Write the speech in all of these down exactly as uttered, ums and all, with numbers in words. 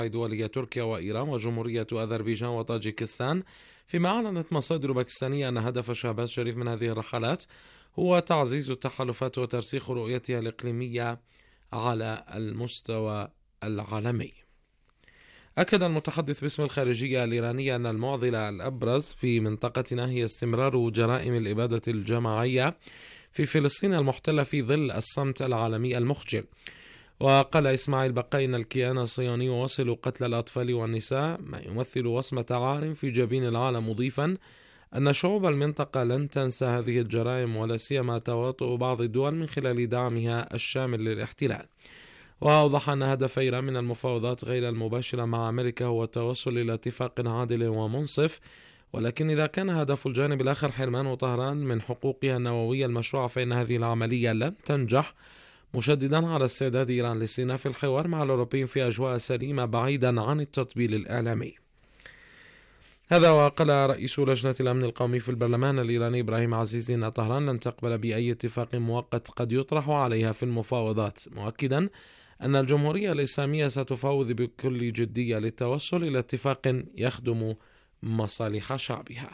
دولية تركيا وإيران وجمهورية أذربيجان وطاجيكستان، فيما أعلنت مصادر باكستانية أن هدف شهباز شريف من هذه الرحلات هو تعزيز التحالفات وترسيخ رؤيتها الإقليمية على المستوى العالمي. أكد المتحدث باسم الخارجية الإيرانية أن المعضلة الأبرز في منطقتنا هي استمرار جرائم الإبادة الجماعية في فلسطين المحتلة في ظل الصمت العالمي المخجل. وقال إسماعيل بقاي أن الكيان الصهيوني يواصل قتل الأطفال والنساء، ما يمثل وصمة عار في جبين العالم، مضيفا أن شعوب المنطقة لن تنسى هذه الجرائم، ولا سيما تواطؤ بعض الدول من خلال دعمها الشامل للاحتلال. وأوضح أن هدف إيران من المفاوضات غير المباشرة مع أمريكا هو التوصل إلى اتفاق عادل ومنصف، ولكن إذا كان هدف الجانب الآخر حرمان طهران من حقوقها النووية المشروعة فإن هذه العملية لن تنجح، مشددا على استعداد إيران لاستئناف الحوار مع الأوروبيين في أجواء سليمة بعيدا عن التطبيل الإعلامي. هذا وقال رئيس لجنة الأمن القومي في البرلمان الإيراني إبراهيم عزيزي أن طهران لن تقبل بأي اتفاق مؤقت قد يطرح عليها في المفاوضات، مؤكدا أن الجمهورية الإسلامية ستفاوض بكل جدية للتوصل إلى اتفاق يخدم مصالح شعبها.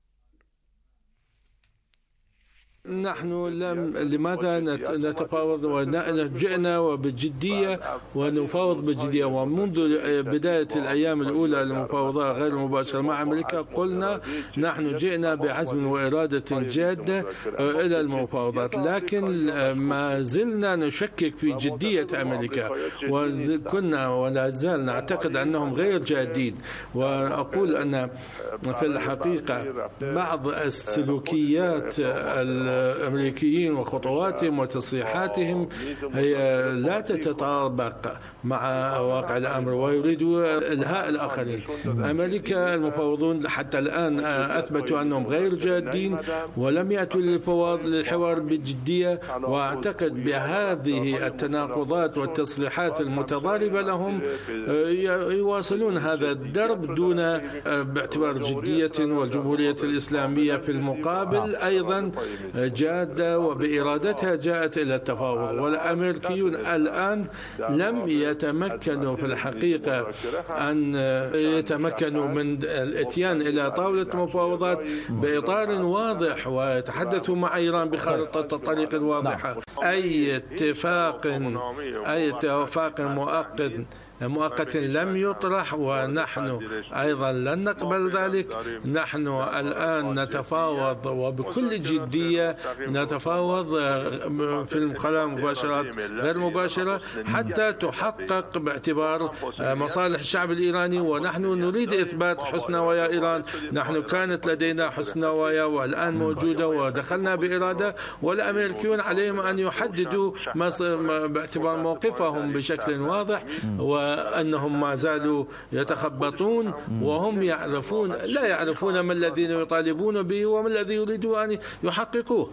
نحن لم لماذا نتفاوض وجئنا وبجدية ونفاوض بجدية، ومنذ بداية الأيام الأولى للمفاوضات غير المباشرة مع أمريكا قلنا نحن جئنا بعزم وإرادة جادة إلى المفاوضات، لكن ما زلنا نشكك في جدية أمريكا، وكنا ولا زال نعتقد أنهم غير جادين. وأقول أن في الحقيقة بعض السلوكيات الأمريكيين وخطواتهم وتصريحاتهم هي لا تتطابق مع واقع الأمر، ويريدوا إلهاء الآخرين. أمريكا المفاوضون حتى الآن أثبتوا أنهم غير جادين ولم يأتوا للحوار بجدية، وأعتقد بهذه التناقضات والتصريحات المتضاربة لهم يواصلون هذا الدرب دون باعتبار جدية، والجمهورية الإسلامية في المقابل أيضا جادة وبإرادتها جاءت إلى التفاوض. والأمريكيون الآن لم يتمكنوا في الحقيقة أن يتمكنوا من الاتيان إلى طاولة المفاوضات بإطار واضح ويتحدثوا مع إيران بخارطة الطريق واضحة. أي اتفاق أي اتفاق مؤقت مؤقت لم يطرح، ونحن أيضا لن نقبل ذلك. نحن الآن نتفاوض وبكل جدية، نتفاوض في الخلايا مباشرات غير مباشرة حتى تحقق باعتبار مصالح الشعب الإيراني، ونحن نريد إثبات حسن نوايا إيران. نحن كانت لدينا حسن نوايا والآن موجودة ودخلنا بإرادة، والأمريكيون عليهم أن يحددوا باعتبار موقفهم بشكل واضح، وأنهم ما زالوا يتخبطون وهم يعرفون لا يعرفون ما الذين يطالبون به وما الذي يريدوا أن يحققوه.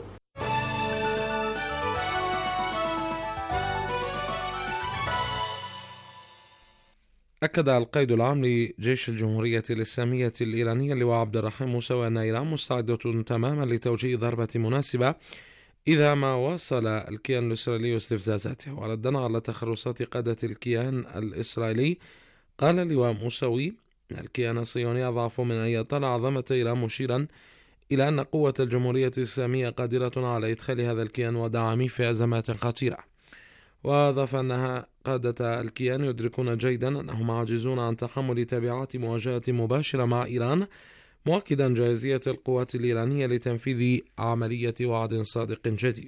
أكد القائد العام لجيش الجمهورية الإسلامية الإيرانية اللواء عبد الرحيم موسوي أن إيران مستعدة تماما لتوجيه ضربة مناسبة إذا ما واصل الكيان الإسرائيلي استفزازاته. وردا على تخرصات قادة الكيان الإسرائيلي، قال اللواء موسوي أن الكيان الصهيوني أضعف من أن يطلع عظمة إيران، مشيرا إلى أن قوة الجمهورية الإسلامية قادرة على إدخال هذا الكيان ودعمه في أزمات خطيرة. وأضاف أنها قادة الكيان يدركون جيدا أنهم عاجزون عن تحمل تبعات مواجهة مباشرة مع إيران، مؤكدا جاهزية القوات الإيرانية لتنفيذ عملية وعد صادق جديد.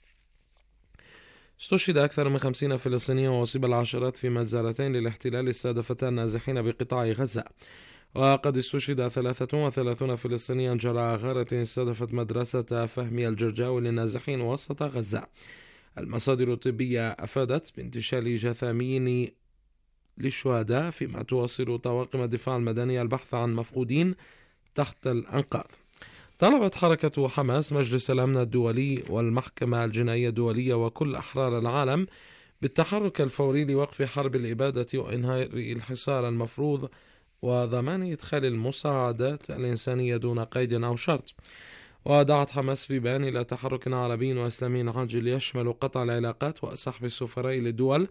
استشهد أكثر من خمسين فلسطينيا وأصيب العشرات في مجزرتين للاحتلال استهدفتا النازحين بقطاع غزة. وقد استشهد ثلاثة وثلاثين فلسطينيا جراء غارة استهدفت مدرسة فهمي الجرجاوي للنازحين وسط غزة. المصادر الطبية أفادت بانتشال جثامين للشهداء، فيما تواصل طواقم الدفاع المدني البحث عن مفقودين تحت الأنقاض. طلبت حركة حماس مجلس الأمن الدولي والمحكمة الجنائية الدولية وكل أحرار العالم بالتحرك الفوري لوقف حرب الإبادة وإنهاء الحصار المفروض وضمان إدخال المساعدات الإنسانية دون قيد أو شرط. ودعت حماس في بيان إلى تحرك عربي وإسلامي عاجل يشمل قطع العلاقات وسحب السفراء للدول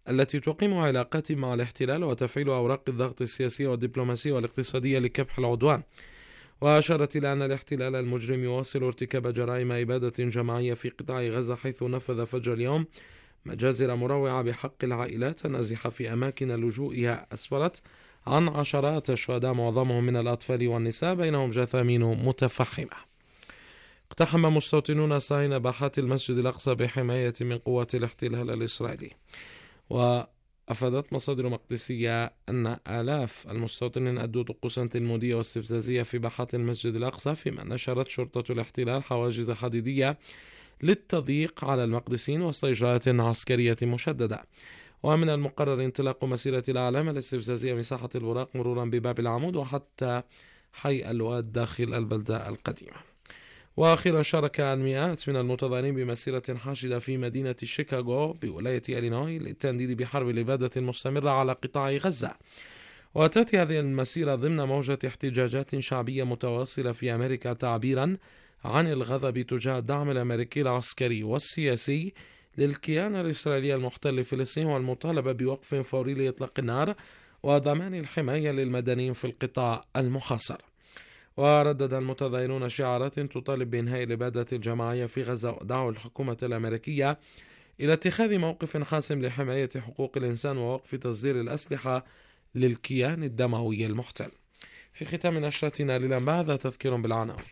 التي تقيم علاقات مع الاحتلال وتفعيل أوراق الضغط السياسية والدبلوماسية والاقتصادية لكبح العدوان. وأشارت إلى أن الاحتلال المجرم يواصل ارتكاب جرائم إبادة جماعية في قطاع غزة، حيث نفذ فجر اليوم مجازر مروعة بحق العائلات النازحة في أماكن لجوئها، أسفرت عن عشرات الشهداء معظمهم من الأطفال والنساء، بينهم جثامين متفحمة. اقتحم مستوطنون صهاينة باحات المسجد الأقصى بحماية من قوات الاحتلال الإسرائيلي. وأفادت مصادر مقدسية أن آلاف المستوطنين أدوا طقوسا تلمودية واستفزازية في باحات المسجد الأقصى، فيما نشرت شرطة الاحتلال حواجز حديدية للتضييق على المقدسين وسط إجراءات عسكرية مشددة. ومن المقرر انطلاق مسيرة الأعلام الاستفزازية من ساحة الوراق مرورا بباب العمود وحتى حي الواد داخل البلدة القديمة. وأخيرا شارك المئات من المتظاهرين بمسيرة حاشدة في مدينة شيكاغو بولاية إلينوي للتنديد بحرب الإبادة المستمرة على قطاع غزة. وتأتي هذه المسيرة ضمن موجة احتجاجات شعبية متواصلة في أمريكا تعبيرا عن الغضب تجاه الدعم الأمريكي العسكري والسياسي للكيان الإسرائيلي المحتل فلسطين، والمطالبة بوقف فوري لإطلاق النار وضمان الحماية للمدنيين في القطاع المحاصر. وردد المتظاهرون شعارات تطالب بإنهاء الإبادة الجماعية في غزة، ودعوا الحكومة الأمريكية إلى اتخاذ موقف حاسم لحماية حقوق الإنسان ووقف تصدير الأسلحة للكيان الدموي المحتل. في ختام نشرتنا للأنباء هذا تذكير بالعناوين.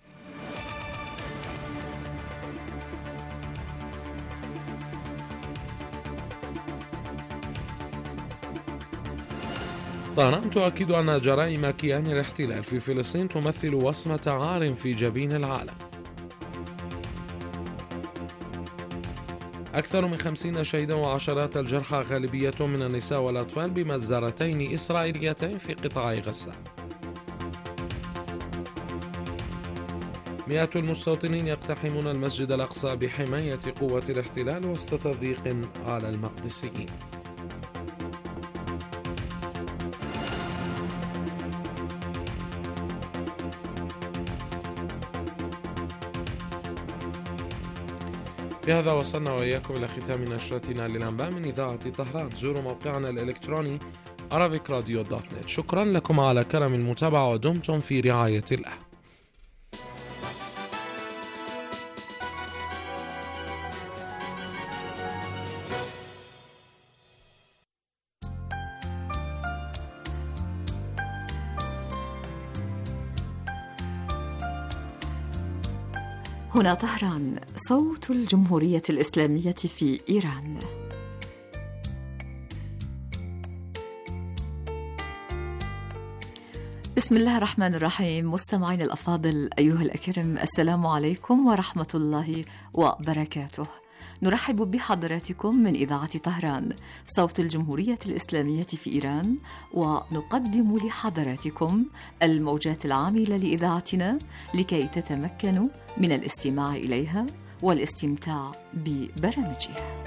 طهران تؤكد أن جرائم كيان الاحتلال في فلسطين تمثل وصمة عار في جبين العالم. أكثر من خمسين شهيدا وعشرات الجرحى، غالبية من النساء والأطفال، بمجزرتين إسرائيليتين في قطاع غزة. مئات المستوطنين يقتحمون المسجد الأقصى بحماية قوة الاحتلال وسط تضييق على المقدسيين. بهذا وصلنا وإياكم إلى ختام نشرتنا للأنباء من إذاعة طهران. زوروا موقعنا الإلكتروني arabic radio dot net. شكرا لكم على كرم المتابعة ودمتم في رعاية الله. هنا طهران، صوت الجمهورية الإسلامية في إيران. بسم الله الرحمن الرحيم. مستمعين الأفاضل أيها الأكرم، السلام عليكم ورحمة الله وبركاته. نرحب بحضراتكم من إذاعة طهران، صوت الجمهورية الإسلامية في إيران، ونقدم لحضراتكم الموجات العاملة لإذاعتنا لكي تتمكنوا من الاستماع إليها والاستمتاع ببرامجها.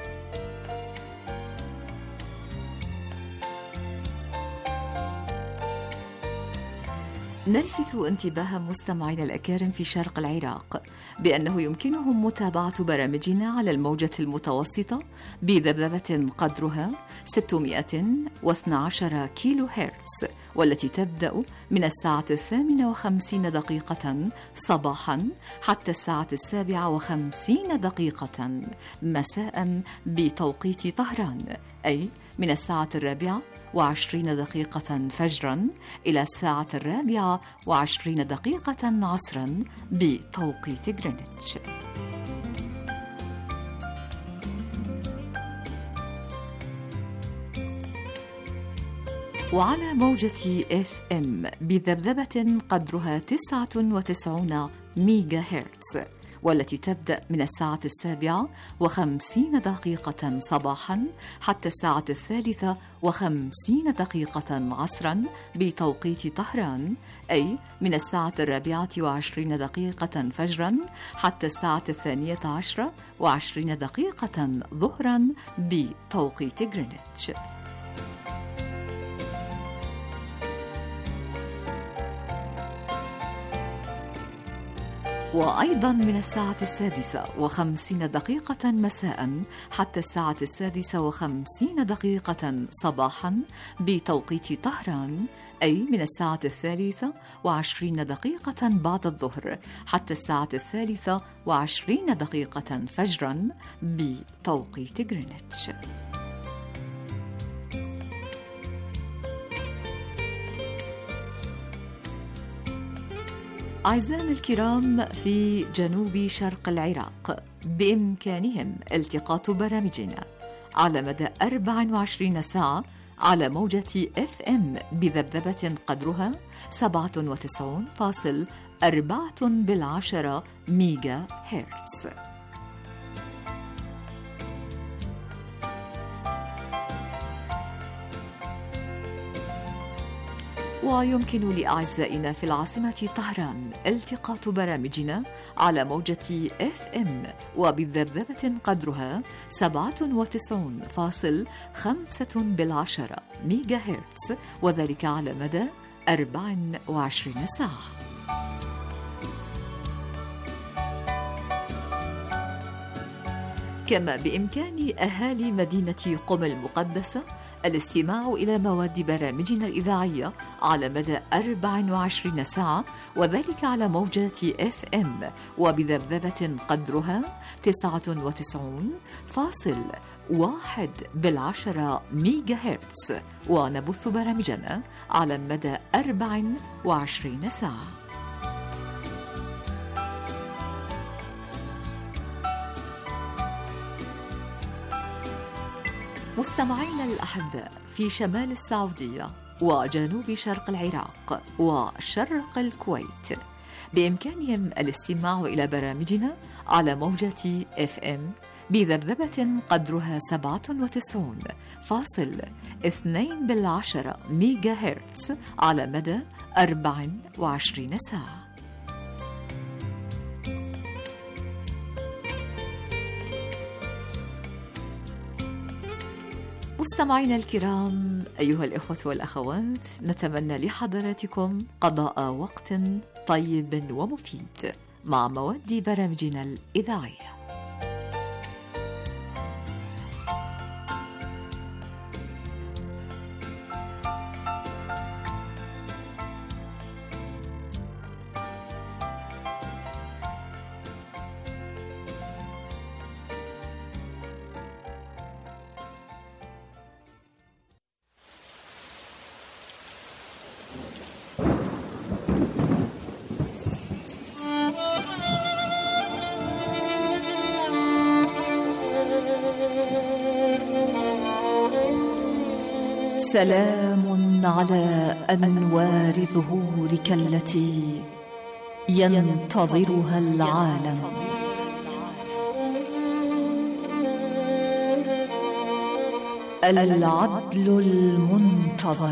نلفت انتباه مستمعينا الأكارم في شرق العراق بأنه يمكنهم متابعة برامجنا على الموجة المتوسطة بذبذبة قدرها ستمائة واثني عشر كيلو هرتز، والتي تبدأ من الساعة الثامنة وخمسين دقيقة صباحا حتى الساعة السابعة وخمسين دقيقة مساء بتوقيت طهران، أي من الساعة الرابعة وعشرين دقيقة فجرا إلى الساعة الرابعة وعشرين دقيقة عصرا بتوقيت غرينتش. وعلى موجة إف إم بذبذبة قدرها تسعة وتسعين ميجا هرتز، والتي تبدأ من الساعة السابعة وخمسين دقيقة صباحا حتى الساعة الثالثة وخمسين دقيقة عصرا بتوقيت طهران، أي من الساعة الرابعة وعشرين دقيقة فجرا حتى الساعة الثانية عشرة وعشرين دقيقة ظهرا بتوقيت غرينتش. وأيضا من الساعة السادسة وخمسين دقيقة مساء حتى الساعة السادسة وخمسين دقيقة صباحا بتوقيت طهران، أي من الساعة الثالثة وعشرين دقيقة بعد الظهر حتى الساعة الثالثة وعشرين دقيقة فجرا بتوقيت غرينتش. أعزائنا الكرام، في جنوب شرق العراق بإمكانهم التقاط برامجنا على مدى أربع وعشرين ساعة على موجة إف إم بذبذبة قدرها سبعة وتسعين فاصلة أربعة بالعشرة ميجا هرتز. ويمكن لأعزائنا في العاصمة طهران التقاط برامجنا على موجة إف إم وبذبذبة قدرها سبعة وتسعين فاصلة خمسة بالعشرة ميجا هرتز، وذلك على مدى أربع وعشرين ساعة. كما بإمكان أهالي مدينة قم المقدسة الاستماع إلى مواد برامجنا الإذاعية على مدى أربع وعشرين ساعة، وذلك على موجات إف إم وبذبذبة قدرها تسعة وتسعين فاصلة واحد بالعشرة ميجا هرتز، ونبث برامجنا على مدى أربع وعشرين ساعة. مستمعينا الأحباء، في شمال السعودية وجنوب شرق العراق وشرق الكويت بإمكانهم الاستماع إلى برامجنا على موجة إف إم بذبذبة قدرها سبعة وتسعين فاصلة اثنين بالعشرة ميجا هرتز على مدى أربع وعشرين ساعة. مستمعينا الكرام، أيها الإخوة والأخوات، نتمنى لحضراتكم قضاء وقت طيب ومفيد مع مواد برامجنا الإذاعية. سلام على أنوار ظهورك التي ينتظرها العالم، العدل المنتظر.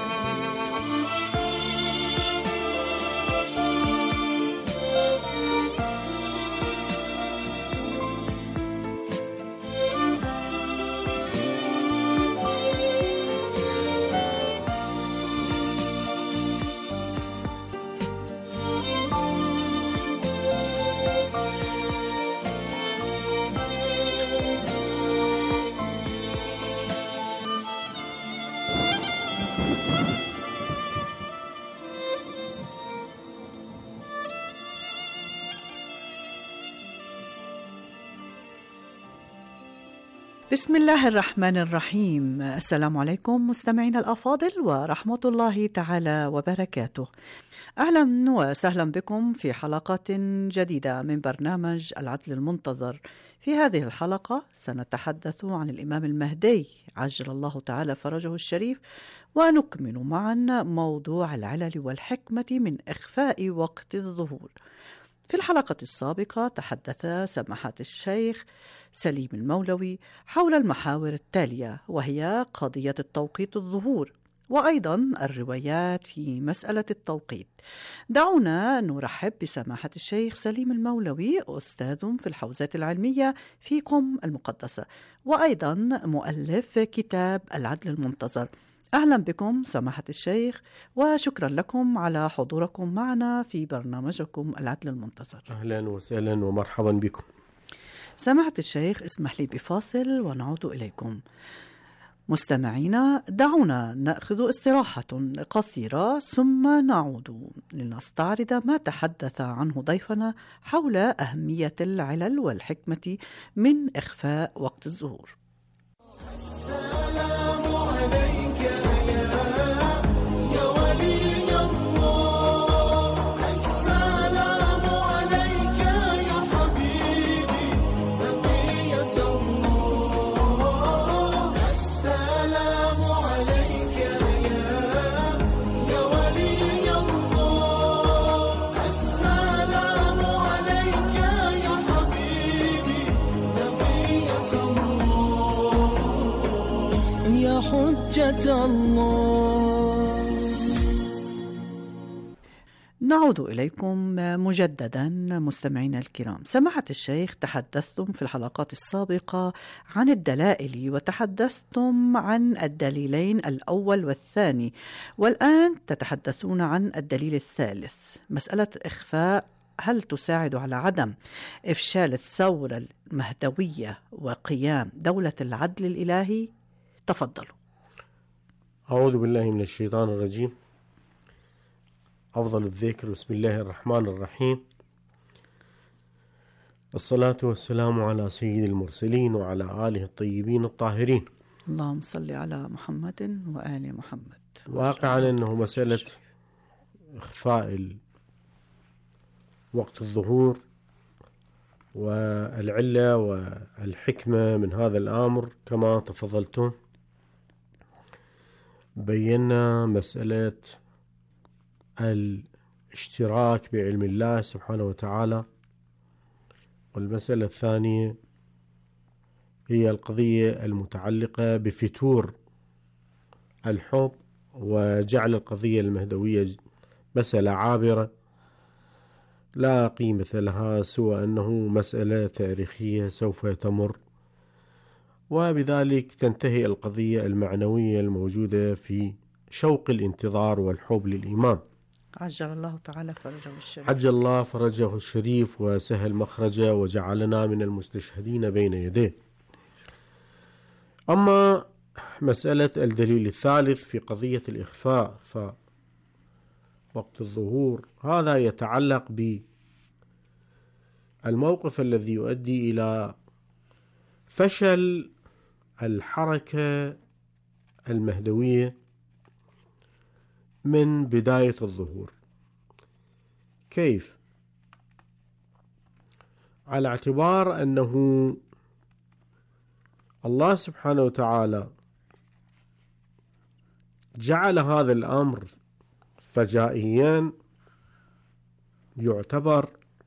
بسم الله الرحمن الرحيم. السلام عليكم مستمعينا الأفاضل ورحمة الله تعالى وبركاته. أهلا وسهلا بكم في حلقة جديدة من برنامج العدل المنتظر. في هذه الحلقة سنتحدث عن الإمام المهدي عجل الله تعالى فرجه الشريف، ونكمل معا موضوع العلل والحكمة من إخفاء وقت الظهور. في الحلقة السابقة تحدث سماحة الشيخ سليم المولوي حول المحاور التالية، وهي قضية التوقيت الظهور، وأيضا الروايات في مسألة التوقيت. دعونا نرحب بسماحة الشيخ سليم المولوي، أستاذ في الحوزات العلمية في قم المقدسة، وأيضا مؤلف كتاب العدل المنتظر. أهلا بكم سماحة الشيخ، وشكرا لكم على حضوركم معنا في برنامجكم العدل المنتظر. أهلا وسهلا ومرحبا بكم. سماحة الشيخ، اسمح لي بفاصل ونعود إليكم. مستمعينا، دعونا نأخذ استراحة قصيرة ثم نعود لنستعرض ما تحدث عنه ضيفنا حول أهمية العلل والحكمة من إخفاء وقت الظهور. السلام عليك يا ولي الله، السلام عليك يا حبيبي بقية الله، السلام عليك يا ولي الله، السلام عليك يا حبيبي بقية الله يا حجة الله. نعود إليكم مجددا مستمعينا الكرام. سماحة الشيخ، تحدثتم في الحلقات السابقة عن الدلائل وتحدثتم عن الدليلين الأول والثاني، والآن تتحدثون عن الدليل الثالث. مسألة إخفاء هل تساعد على عدم إفشال الثورة المهدوية وقيام دولة العدل الإلهي؟ تفضلوا. أعوذ بالله من الشيطان الرجيم. أفضل الذكر بسم الله الرحمن الرحيم، الصلاة والسلام على سيد المرسلين وعلى آله الطيبين الطاهرين. اللهم صل على محمد وآل محمد. واقعا أنه مسألة إخفاء وقت الظهور والعلة والحكمة من هذا الأمر كما تفضلتم، بينا مسألة الاشتراك بعلم الله سبحانه وتعالى، والمسألة الثانية هي القضية المتعلقة بفتور الحب وجعل القضية المهدوية مسألة عابرة لا قيمة لها سوى أنه مسألة تاريخية سوف تمر، وبذلك تنتهي القضية المعنوية الموجودة في شوق الانتظار والحب للإمام. عجل الله تعالى فرجه الشريف. عجل الله فرجه الشريف وسهل مخرجه وجعلنا من المستشهدين بين يديه. أما مسألة الدليل الثالث في قضية الإخفاء فوقت الظهور، هذا يتعلق بالموقف الذي يؤدي إلى فشل الحركة المهدوية من بداية الظهور. كيف؟ على اعتبار أنه الله سبحانه وتعالى جعل هذا الأمر فجائيا، يعتبر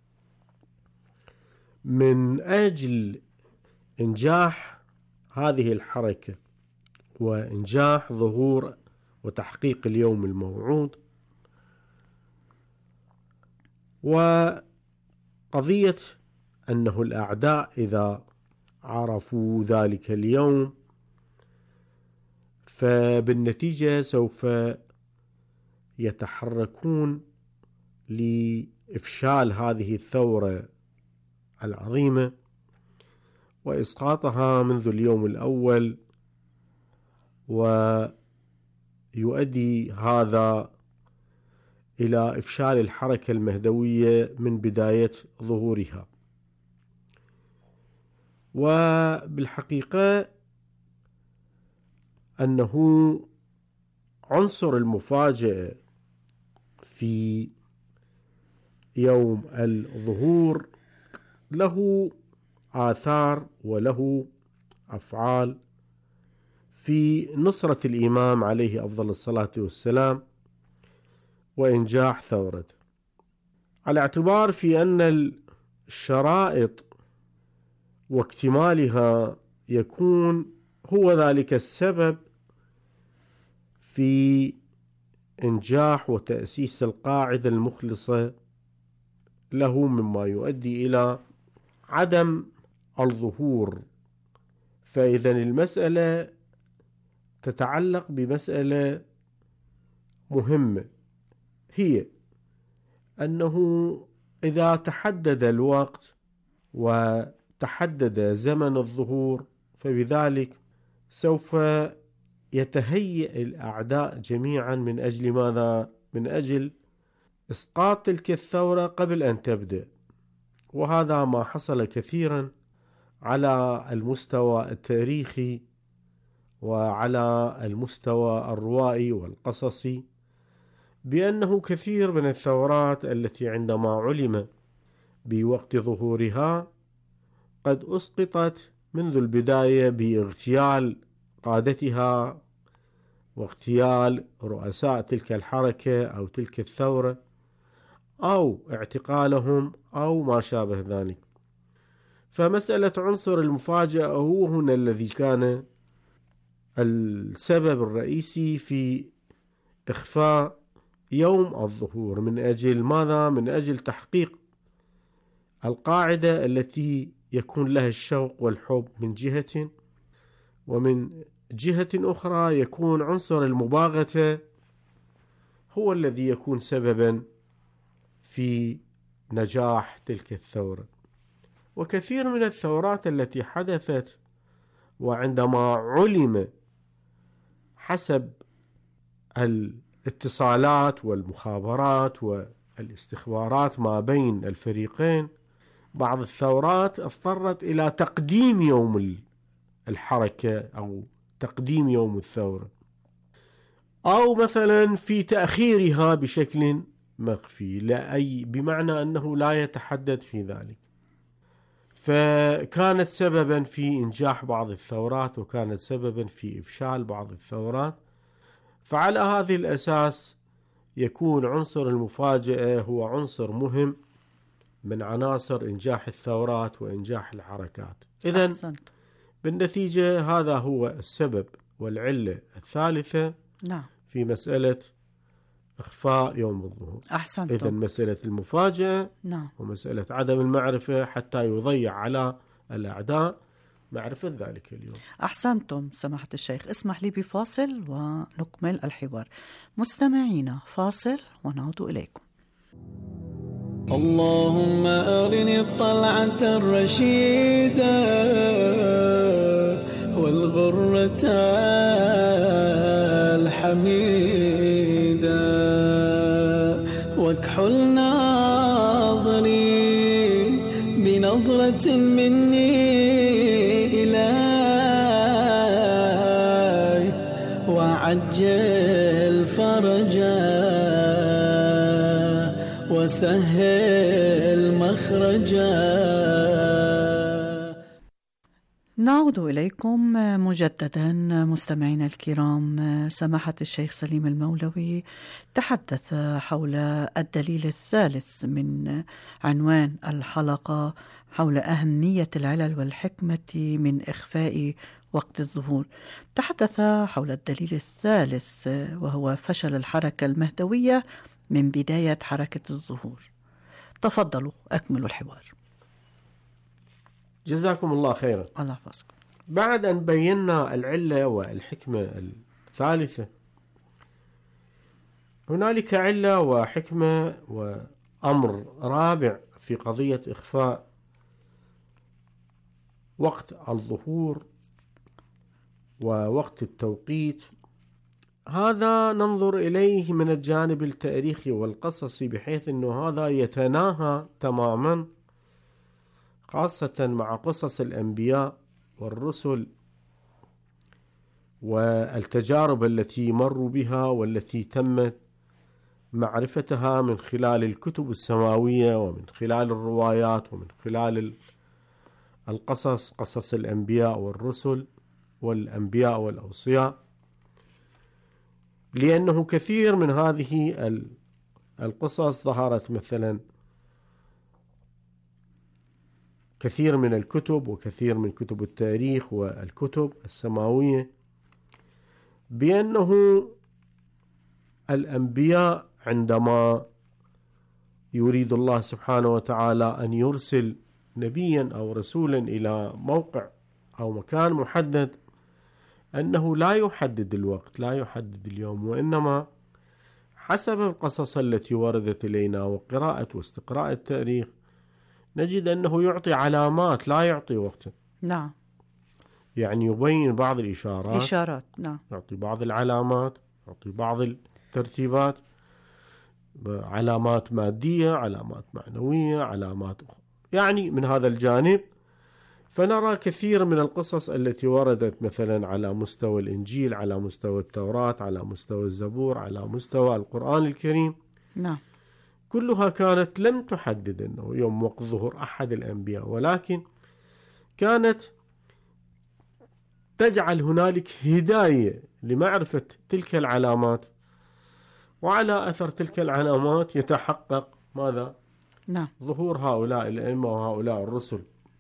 من أجل إنجاح هذه الحركة وإنجاح ظهور وتحقيق اليوم الموعود، وقضية أنه الأعداء إذا عرفوا ذلك اليوم فبالنتيجة سوف يتحركون لإفشال هذه الثورة العظيمة وإسقاطها منذ اليوم الأول، ويؤدي هذا إلى إفشال الحركة المهدوية من بداية ظهورها. وبالحقيقة أنه عنصر المفاجأة في يوم الظهور له آثار وله أفعال في نصرة الإمام عليه أفضل الصلاة والسلام وإنجاح ثورته، على اعتبار في أن الشرائط واكتمالها يكون هو ذلك السبب في إنجاح وتأسيس القاعدة المخلصة له، مما يؤدي إلى عدم الظهور. فإذا المسألة تتعلق بمسألة مهمة، هي أنه إذا تحدد الوقت وتحدد زمن الظهور فبذلك سوف يتهيئ الأعداء جميعا من أجل ماذا؟ من أجل إسقاط تلك الثورة قبل أن تبدأ. وهذا ما حصل كثيرا على المستوى التاريخي وعلى المستوى الروائي والقصصي، بأنه كثير من الثورات التي عندما علم بوقت ظهورها قد أسقطت منذ البداية باغتيال قادتها واغتيال رؤساء تلك الحركة أو تلك الثورة أو اعتقالهم أو ما شابه ذلك. فمسألة عنصر المفاجأة هو هنا الذي كان السبب الرئيسي في إخفاء يوم الظهور. من أجل ماذا؟ من أجل تحقيق القاعدة التي يكون لها الشوق والحب من جهة، ومن جهة أخرى يكون عنصر المباغتة هو الذي يكون سببا في نجاح تلك الثورة. وكثير من الثورات التي حدثت وعندما علم حسب الاتصالات والمخابرات والاستخبارات ما بين الفريقين، بعض الثورات اضطرت إلى تقديم يوم الحركة أو تقديم يوم الثورة، أو مثلا في تأخيرها بشكل مخفي، لا أي بمعنى أنه لا يتحدد في ذلك. فكانت سببا في إنجاح بعض الثورات وكانت سببا في إفشال بعض الثورات. فعلى هذه الأساس يكون عنصر المفاجأة هو عنصر مهم من عناصر إنجاح الثورات وإنجاح الحركات. إذن بالنتيجة هذا هو السبب والعلة الثالثة نعم. في مسألة إخفاء يوم الظهور. أحسنتم. إذن مسألة المفاجأة نعم. ومسألة عدم المعرفة حتى يضيع على الأعداء معرفة ذلك اليوم. أحسنتم سماحة الشيخ. اسمح لي بفاصل ونكمل الحوار. مستمعينا فاصل ونعود إليكم. اللهم أرني الطلعة الرشيدة والغرة الحميدة واكحل ناظري بنظرة مني إلي وعجل فرجا وسهل مخرجا. نعود إليكم مجددا مستمعينا الكرام. سماحة الشيخ سليم المولوي تحدث حول الدليل الثالث من عنوان الحلقة حول أهمية العلل والحكمة من إخفاء وقت الظهور. تحدث حول الدليل الثالث وهو فشل الحركة المهدوية من بداية حركة الظهور. تفضلوا أكملوا الحوار. جزاكم الله خيرا. الله يحفظكم. بعد أن بينا العلة والحكمة الثالثة، هنالك علة وحكمة وأمر رابع في قضية إخفاء وقت الظهور ووقت التوقيت. هذا ننظر إليه من الجانب التاريخي والقصصي، بحيث أنه هذا يتناهى تماما خاصة مع قصص الأنبياء والرسل والتجارب التي مروا بها والتي تمت معرفتها من خلال الكتب السماوية ومن خلال الروايات ومن خلال القصص، قصص الأنبياء والرسل والأنبياء والأوصياء. لأنه كثير من هذه القصص ظهرت مثلا كثير من الكتب وكثير من كتب التاريخ والكتب السماوية بأنه الأنبياء عندما يريد الله سبحانه وتعالى أن يرسل نبيا أو رسولا إلى موقع أو مكان محدد، أنه لا يحدد الوقت، لا يحدد اليوم، وإنما حسب القصص التي وردت إلينا وقراءة واستقراء التاريخ نجد أنه يعطي علامات لا يعطي وقتا. نعم. يعني يبين بعض الإشارات، إشارات. نعم. يعطي بعض العلامات، يعطي بعض الترتيبات، علامات مادية، علامات معنوية، علامات أخرى. يعني من هذا الجانب فنرى كثير من القصص التي وردت مثلا على مستوى الإنجيل، على مستوى التوراة، على مستوى الزبور، على مستوى القرآن الكريم. نعم. كلها كانت لم تحدد أنه يوم وقت ظهور أحد الأنبياء، ولكن كانت تجعل هنالك هداية لمعرفة تلك العلامات، وعلى أثر تلك العلامات يتحقق ماذا؟ نعم. ظهور هؤلاء الأئمة وهؤلاء الرسل.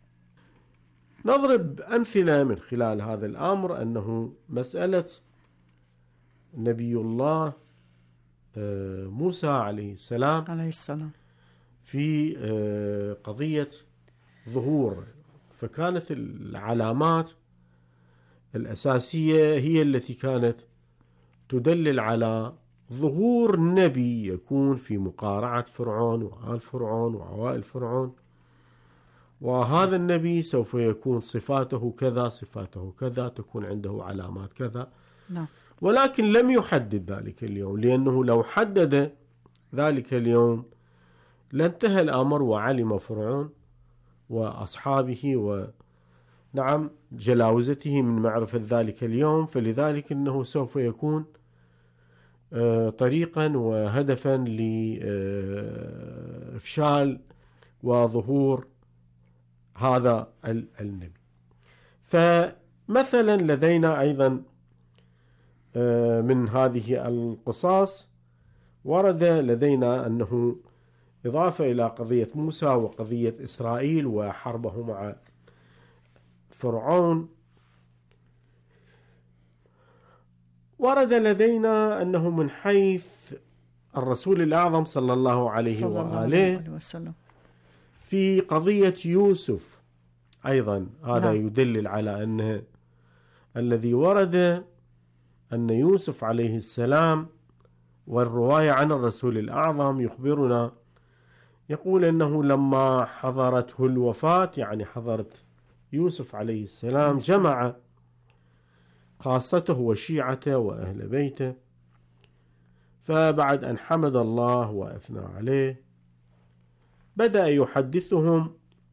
نضرب أمثلة من خلال هذا الأمر، أنه مسألة نبي الله موسى عليه السلام عليه السلام في قضية ظهور، فكانت العلامات الأساسية هي التي كانت تدلل على ظهور نبي يكون في مقارعة فرعون وآل فرعون وعوائل فرعون، وهذا النبي سوف يكون صفاته كذا صفاته كذا، تكون عنده علامات كذا. نعم. ولكن لم يحدد ذلك اليوم، لأنه لو حدد ذلك اليوم لانتهى الأمر وعلم فرعون وأصحابه ونعم جلاوزته من معرفة ذلك اليوم، فلذلك إنه سوف يكون طريقا وهدفا لإفشال وظهور هذا النبي. فمثلا لدينا أيضا من هذه القصص ورد لدينا أنه إضافة إلى قضية موسى وقضية إسرائيل وحربه مع فرعون، ورد لدينا أنه من حيث الرسول الأعظم صلى الله عليه صلى وآله الله وسلم في قضية يوسف أيضا هذا نعم. يدلل على أن الذي ورد أن يوسف عليه السلام، والرواية عن الرسول الأعظم يخبرنا يقول أنه لما حضرته الوفاة، يعني حضرت يوسف عليه السلام، جمع خاصته وشيعته وأهل بيته، فبعد أن حمد الله وأثنى عليه بدأ يحدثهم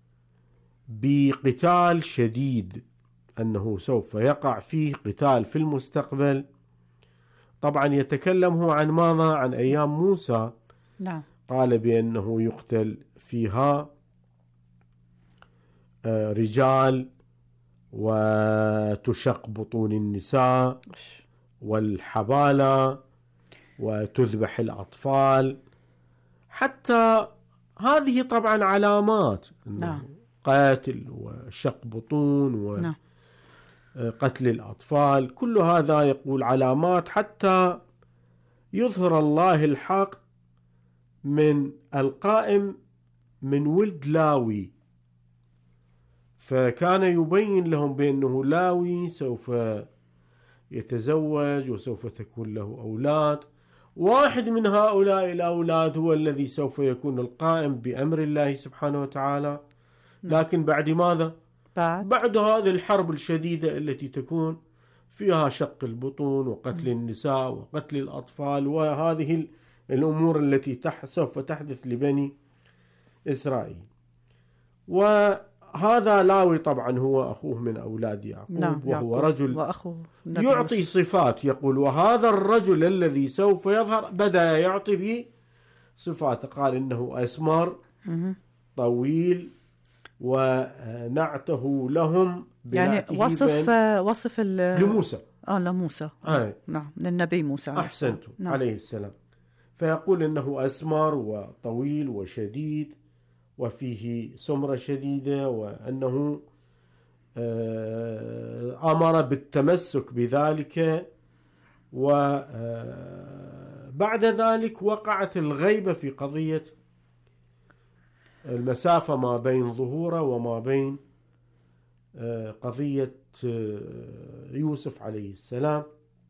بقتال شديد، أنه سوف يقع فيه قتال في المستقبل. طبعا يتكلم هو عن ماذا؟ عن أيام موسى. نعم. قال بأنه يقتل فيها رجال وتشق بطون النساء والحبالة وتذبح الأطفال، حتى هذه طبعا علامات. نعم. قاتل وشق بطون وقتل نعم. الأطفال، كل هذا يقول علامات حتى يظهر الله الحق من القائم من ولد لاوي. فكان يبين لهم بأنه لاوي سوف يتزوج وسوف تكون له أولاد، واحد من هؤلاء الأولاد هو الذي سوف يكون القائم بأمر الله سبحانه وتعالى. لكن بعد ماذا؟ بعد, بعد هذه الحرب الشديدة التي تكون فيها شق البطون وقتل النساء وقتل الأطفال وهذه الأمور التي تح سوف تحدث لبني إسرائيل. وهذا لاوي طبعا هو أخوه من أولاد يعقوب. نعم. وهو يعقوب رجل يعطي يوسف. صفات، يقول وهذا الرجل الذي سوف يظهر بدأ يعطي به صفات، قال إنه أسمر طويل ونعته لهم يعني وصف وصف لموسى اه لموسى آه. نعم للنبي موسى أحسنت نعم. عليه السلام. فيقول إنه أسمر وطويل وشديد وفيه سمرة شديدة، وأنه أمر بالتمسك بذلك. وبعد ذلك وقعت الغيبة في قضية المسافة ما بين ظهوره وما بين قضية يوسف عليه السلام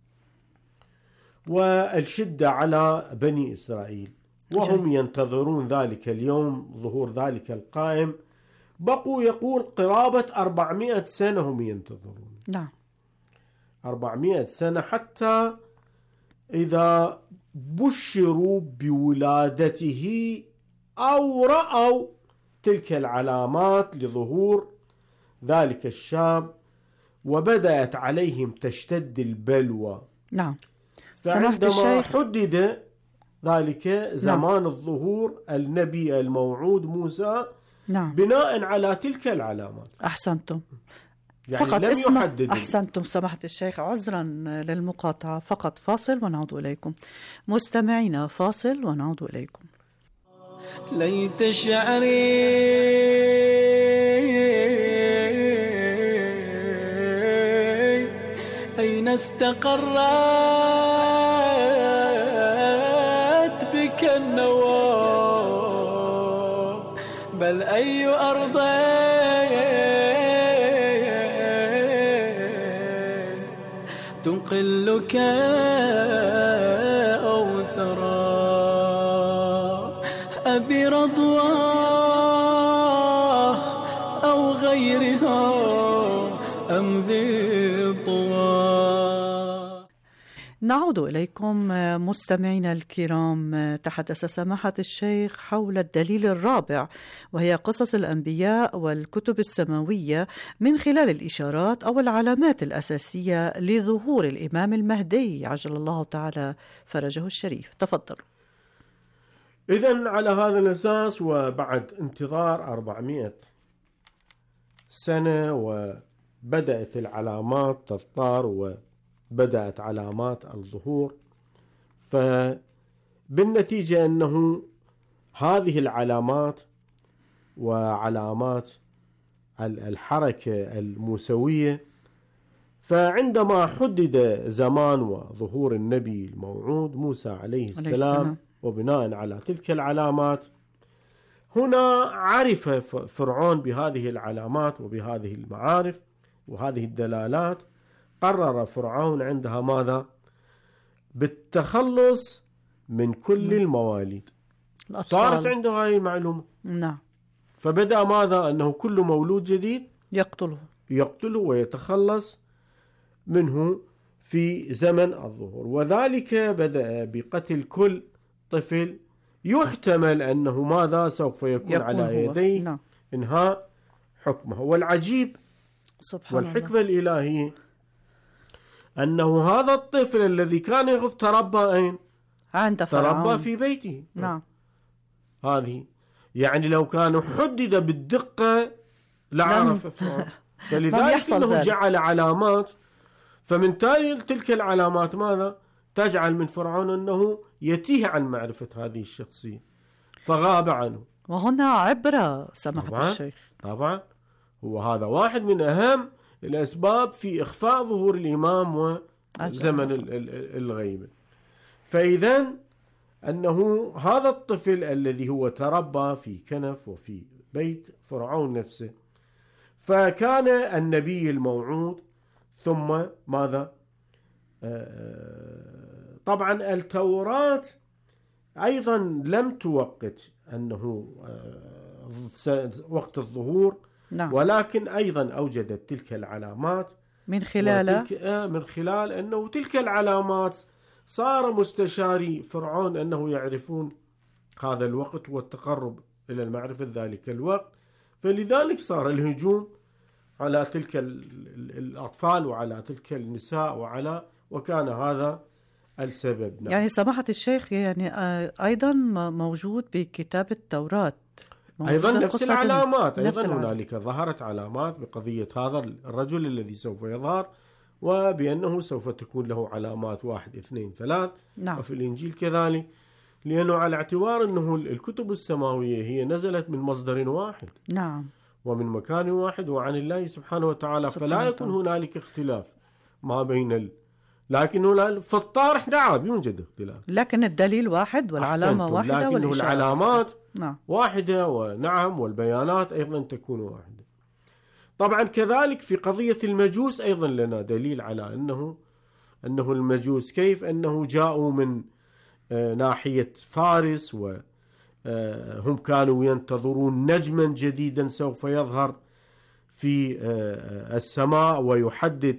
والشدة على بني إسرائيل، وهم ينتظرون ذلك اليوم، ظهور ذلك القائم. بقوا يقول قرابة أربعمائة سنة هم ينتظرون. نعم، أربعمائة سنة، حتى إذا بشروا بولادته أو رأوا تلك العلامات لظهور ذلك الشاب، وبدأت عليهم تشتد البلوى. نعم. فعندما حدد ذلك زمان نعم. الظهور النبي الموعود موسى نعم. بناء على تلك العلامات. أحسنتم. يعني فقط لم اسم يحدد. أحسنتم سماحة الشيخ، عذرا للمقاطعة، فقط فاصل ونعود إليكم. مستمعينا فاصل ونعود إليكم. ليت شعري أين استقرت بك النوى، بل أي أرض تنقلك أو ثرى، أبي رضواه أو غيرها أم ذي طوى. نعود إليكم مستمعينا الكرام. تحدث سماحة الشيخ حول الدليل الرابع، وهي قصص الأنبياء والكتب السماوية من خلال الإشارات أو العلامات الأساسية لظهور الإمام المهدي عجل الله تعالى فرجه الشريف. تفضل. إذن على هذا الأساس، وبعد انتظار أربعمائة سنة وبدأت العلامات تظهر وبدأت علامات الظهور، فبالنتيجة أنه هذه العلامات وعلامات الحركة الموسوية، فعندما حدد زمان وظهور النبي الموعود موسى عليه السلام وبناء على تلك العلامات، هنا عرف فرعون بهذه العلامات وبهذه المعارف وهذه الدلالات. قرر فرعون عندها ماذا؟ بالتخلص من كل المواليد. الأطفال. صارت عنده هذه المعلومة. نعم. فبدأ ماذا؟ أنه كل مولود جديد يقتله يقتله ويتخلص منه في زمن الظهور، وذلك بدأ بقتل كل طفل يحتمل أنه ماذا سوف يكون, يكون على يديه نعم. إنهاء حكمه. والعجيب سبحان والحكمة الله. الإلهية أنه هذا الطفل الذي كان يغف تربى أين؟ عند فرعون. تربى في بيته. نعم. هذه يعني لو كان حدد بالدقة لعرف فرعون. فلذلك أنه جعل علامات، فمن تالي تلك العلامات ماذا؟ تجعل من فرعون أنه يتيه عن معرفة هذه الشخصية فغاب عنه. وهنا عبرة سماحة طبعا الشيخ. طبعا هو هذا واحد من أهم الأسباب في إخفاء ظهور الإمام وزمن الغيبة. فإذا أنه هذا الطفل الذي هو تربى في كنف وفي بيت فرعون نفسه، فكان النبي الموعود. ثم ماذا؟ طبعا التوراة أيضا لم توقت أنه وقت الظهور. نعم. ولكن أيضا أوجدت تلك العلامات من خلال من خلال أنه تلك العلامات صار مستشاري فرعون أنه يعرفون هذا الوقت والتقرب إلى المعرفة ذلك الوقت، فلذلك صار الهجوم على تلك الأطفال وعلى تلك النساء وعلى وكان هذا السبب. نعم. يعني سماحة الشيخ يعني أيضا موجود بكتاب التوراة أيضا نفس العلامات. نفس أيضا العلامات. هنالك ظهرت علامات بقضية هذا الرجل الذي سوف يظهر، وبأنه سوف تكون له علامات واحد اثنين ثلاث. نعم. وفي الإنجيل كذلك، لأنه على اعتبار أنه الكتب السماوية هي نزلت من مصدر واحد. نعم. ومن مكان واحد وعن الله سبحانه وتعالى، فلا يكون هنالك اختلاف ما بين ال... لكن هنا في الطارح نعم يوجد اختلاف، لكن الدليل واحد والعلامة واحدة والإشارة العلامات نعم. واحدة ونعم والبيانات أيضا تكون واحدة. طبعا كذلك في قضية المجوس أيضا لنا دليل على أنه أنه المجوس كيف أنه جاءوا من ناحية فارس، وهم كانوا ينتظرون نجما جديدا سوف يظهر في السماء ويحدد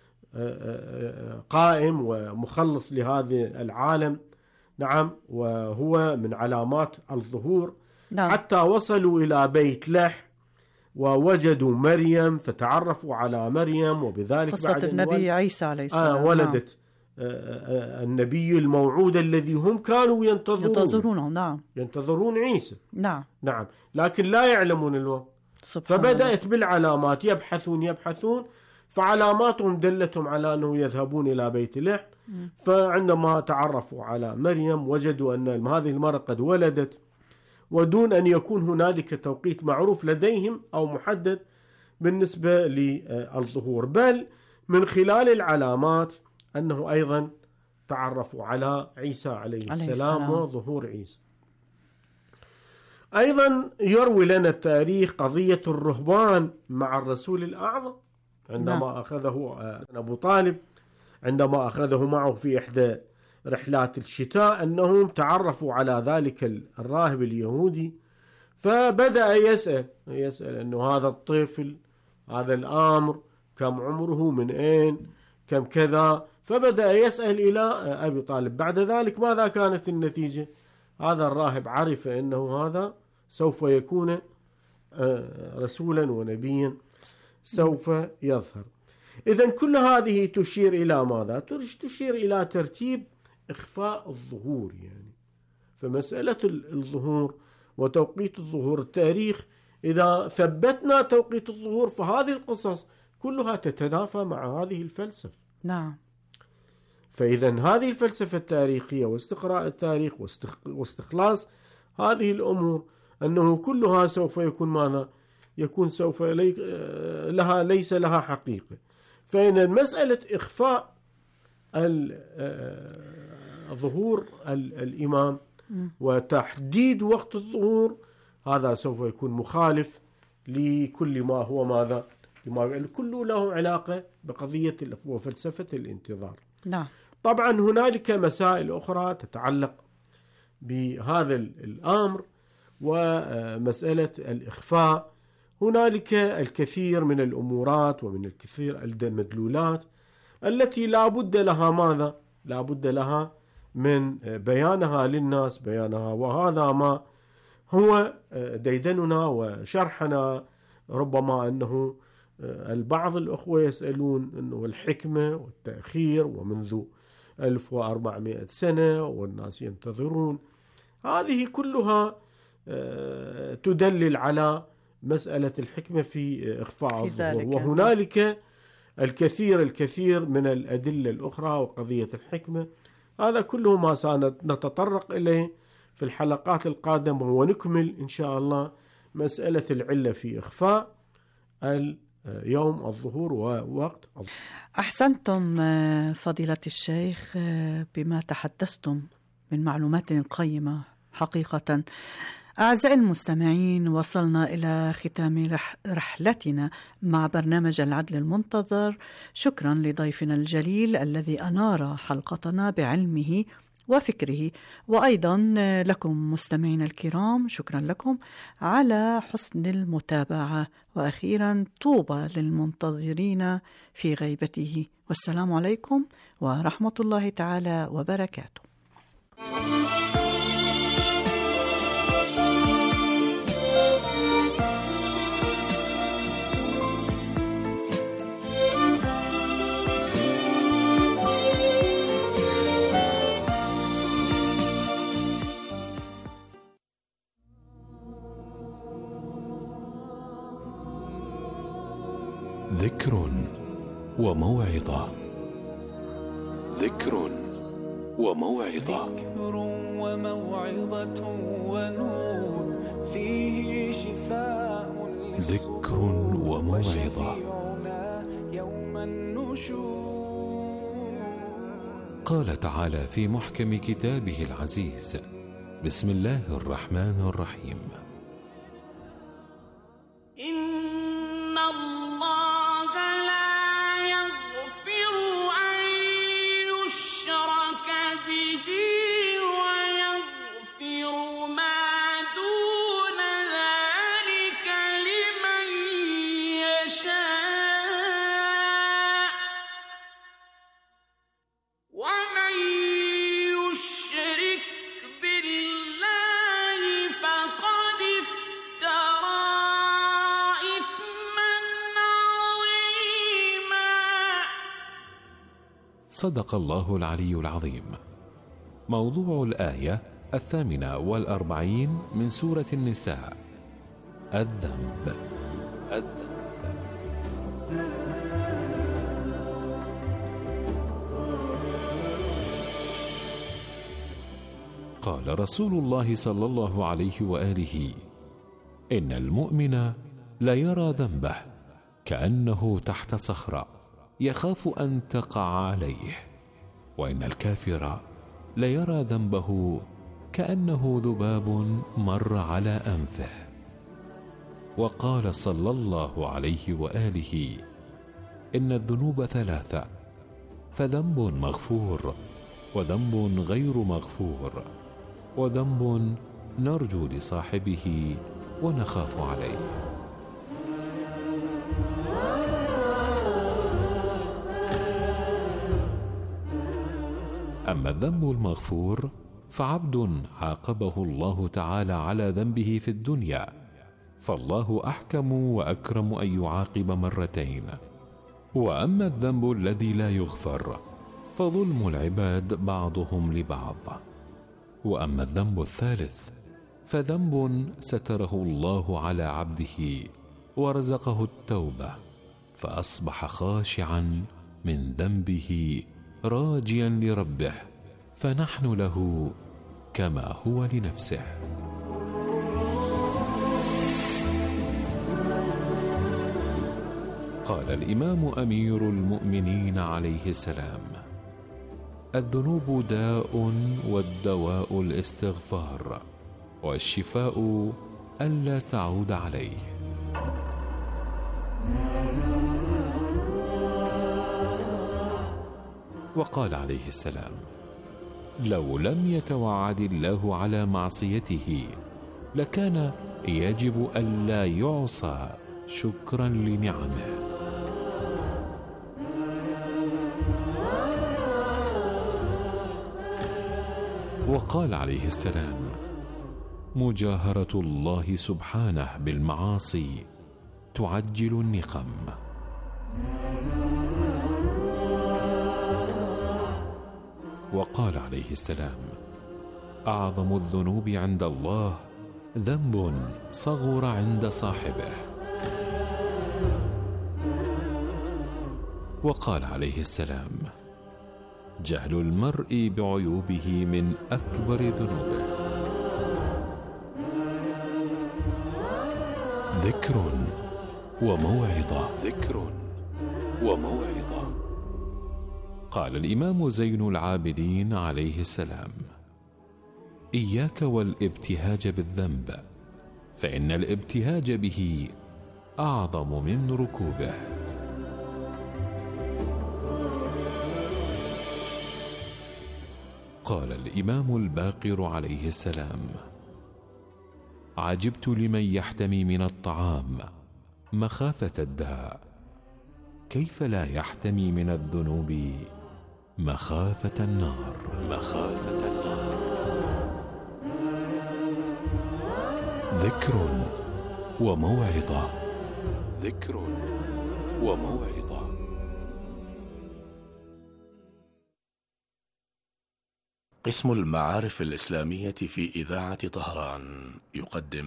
قائم ومخلص لهذا العالم. نعم، وهو من علامات الظهور. نعم. حتى وصلوا إلى بيت لحم ووجدوا مريم فتعرفوا على مريم، وبذلك قصة بعد النبي عيسى عليه السلام آه ولدت نعم. آه النبي الموعود الذي هم كانوا ينتظرون ينتظرونه. نعم، ينتظرون عيسى. نعم نعم، لكن لا يعلمون الوقت. فبدأت بالعلامات يبحثون يبحثون فعلاماتهم دلتهم على أنه يذهبون إلى بيت لحم. فعندما تعرفوا على مريم وجدوا أن هذه المرأة قد ولدت، ودون أن يكون هنالك توقيت معروف لديهم أو محدد بالنسبة للظهور، بل من خلال العلامات أنه أيضا تعرفوا على عيسى عليه السلام وظهور عيسى. أيضا يروي لنا التاريخ قضية الرهبان مع الرسول الأعظم عندما أخذه أبو طالب، عندما أخذه معه في إحدى رحلات الشتاء، أنهم تعرفوا على ذلك الراهب اليهودي، فبدأ يسأل يسأل أنه هذا الطفل، هذا الأمر، كم عمره، من أين، كم كذا، فبدأ يسأل إلى أبي طالب. بعد ذلك ماذا كانت النتيجة؟ هذا الراهب عرف أنه هذا سوف يكون رسولا ونبيا سوف يظهر. إذن كل هذه تشير إلى ماذا؟ تشير إلى ترتيب إخفاء الظهور. يعني فمسألة الظهور وتوقيت الظهور، التاريخ إذا ثبتنا توقيت الظهور فهذه القصص كلها تتنافى مع هذه الفلسفة. نعم. فإذا هذه الفلسفة التاريخية واستقراء التاريخ واستخلاص هذه الأمور أنه كلها سوف يكون ماذا؟ يكون سوف لي... لها ليس لها حقيقة. فإن مسألة إخفاء ظهور الإمام وتحديد وقت الظهور هذا سوف يكون مخالف لكل ما هو ماذا؟ لما كله له علاقة بقضية وفلسفة الانتظار. نعم. طبعا هنالك مسائل أخرى تتعلق بهذا الأمر ومسألة الإخفاء. هنالك الكثير من الأمورات ومن الكثير المدلولات التي لا بد لها ماذا؟ لا بد لها من بيانها للناس بيانها، وهذا ما هو ديدننا وشرحنا. ربما أنه البعض الأخوة يسألون أنه الحكمة والتأخير ومنذ ألف وأربعمائة سنة والناس ينتظرون، هذه كلها تدلل على مسألة الحكمة في إخفاء الظهور. وهنالك الكثير الكثير من الأدلة الأخرى وقضية الحكمة، هذا كله ما سنتطرق إليه في الحلقات القادمة، ونكمل إن شاء الله مسألة العلة في إخفاء يوم الظهور ووقت الظهور. أحسنتم فضيلة الشيخ بما تحدثتم من معلومات قيمة حقيقة. أعزائي المستمعين، وصلنا إلى ختام رحلتنا مع برنامج العدل المنتظر. شكرا لضيفنا الجليل الذي أنار حلقتنا بعلمه وفكره، وأيضا لكم مستمعين الكرام شكرا لكم على حسن المتابعة، وأخيرا طوبى للمنتظرين في غيبته، والسلام عليكم ورحمة الله تعالى وبركاته. ذكر وموعظة. ذكر وموعظة. ذكر وموعظة ونور فيه شفاء. ذكر وموعظة. يوم النشور. قال تعالى في محكم كتابه العزيز: بسم الله الرحمن الرحيم. إن الله صدق الله العلي العظيم. موضوع الآية الثامنة والأربعين من سورة النساء: الذنب. قال رسول الله صلى الله عليه وآله: إن المؤمن ليرى ذنبه كأنه تحت صخرة يخاف أن تقع عليه، وإن الكافر ليرى ذنبه كأنه ذباب مر على أنفه. وقال صلى الله عليه وآله: إن الذنوب ثلاثة، فذنب مغفور، وذنب غير مغفور، وذنب نرجو لصاحبه ونخاف عليه. أما الذنب المغفور فعبد عاقبه الله تعالى على ذنبه في الدنيا، فالله أحكم وأكرم أن يعاقب مرتين. وأما الذنب الذي لا يغفر فظلم العباد بعضهم لبعض. وأما الذنب الثالث فذنب ستره الله على عبده ورزقه التوبة، فأصبح خاشعا من ذنبه راجيا لربه، فنحن له كما هو لنفسه. قال الإمام أمير المؤمنين عليه السلام: الذنوب داء، والدواء الاستغفار، والشفاء ألا تعود عليه. وقال عليه السلام: لو لم يتوعد الله على معصيته لكان يجب ألا يعصى شكرا لنعمه. وقال عليه السلام: مجاهرة الله سبحانه بالمعاصي تعجل النقم. وقال عليه السلام: أعظم الذنوب عند الله ذنب صغر عند صاحبه. وقال عليه السلام: جهل المرء بعيوبه من أكبر ذنوبه. ذكر وموعظة. ذكر وموعظة. قال الإمام زين العابدين عليه السلام: إياك والابتهاج بالذنب، فإن الابتهاج به أعظم من ركوبه. قال الإمام الباقر عليه السلام: عجبت لمن يحتمي من الطعام مخافة الداء، كيف لا يحتمي من الذنوب مخافة النار. مخافة النار. ذكر وموعظة. ذكر وموعظة. قسم المعارف الإسلامية في إذاعة طهران يقدم